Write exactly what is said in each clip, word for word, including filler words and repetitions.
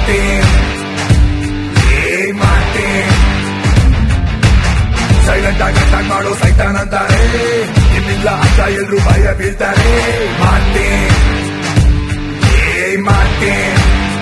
Martin, hey Martin. Silent ಆಗಿ attack ಮಾಡೋ ಸೈತಾನ್ ಅಂತಾರೆ, ಇನ್ನಿಲ್ಲ ಅಂತ ಎಲ್ರು ಭಯ ಬೀಳ್ತಾರೆ. Martin, hey Martin.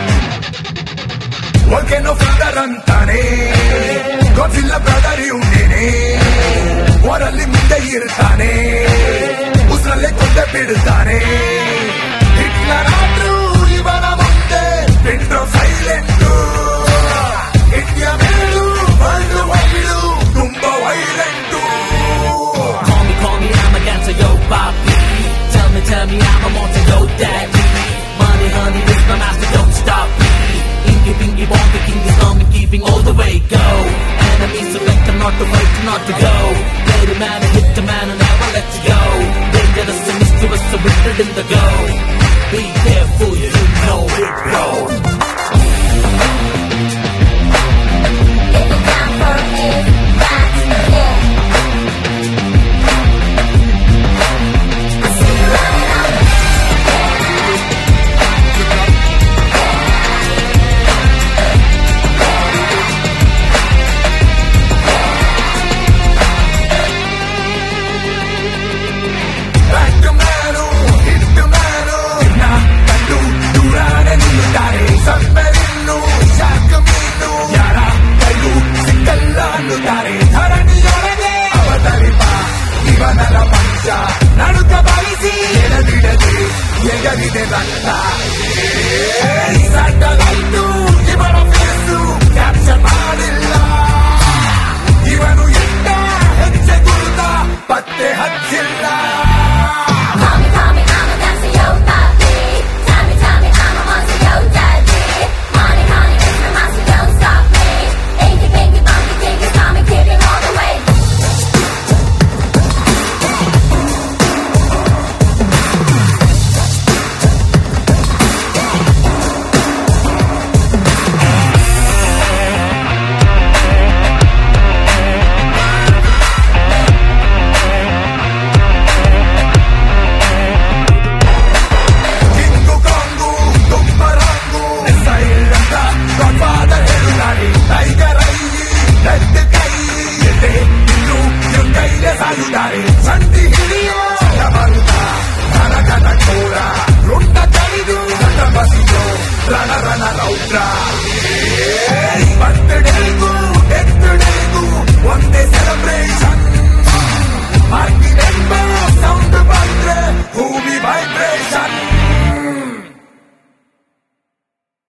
Volcano father ಅಂತಾನೆ, ಗೊತ್ತಿಲ್ಲ ಬ್ರದರ್ ಇವನೇನೆ, ಓರಲ್ಲಿ ಮುಂದೆ ಇರ್ತಾನೆ, ಉಸ್ರಲ್ಲೇ ಕೊಂದೆ ಬಿಡ್ತಾನೆ. ಹಿಟ್ಲರ್ ಆದ್ರೂ ಇವನ ಮುಂದೆ ಬಿಟ್ರೋ ಸೈಲೆಂಟು, ಇಂಡಿಯಾ ಮೇಲು ವರ್ಲ್ಡ್ ವೈಡು ತುಂಬಾ violent. Call me, call me, I'm a gangster, yo papi. Tell me, tell me, I'm a monster, yo daddy. Money, honey, this my master, don't stop me. Inky, pinky, bonky, king is coming, keeping all the way, go. Enemies select them not to fight, not to go. Play the man and hit the man and never let you go. Dangerous and mischievous, so written in the go.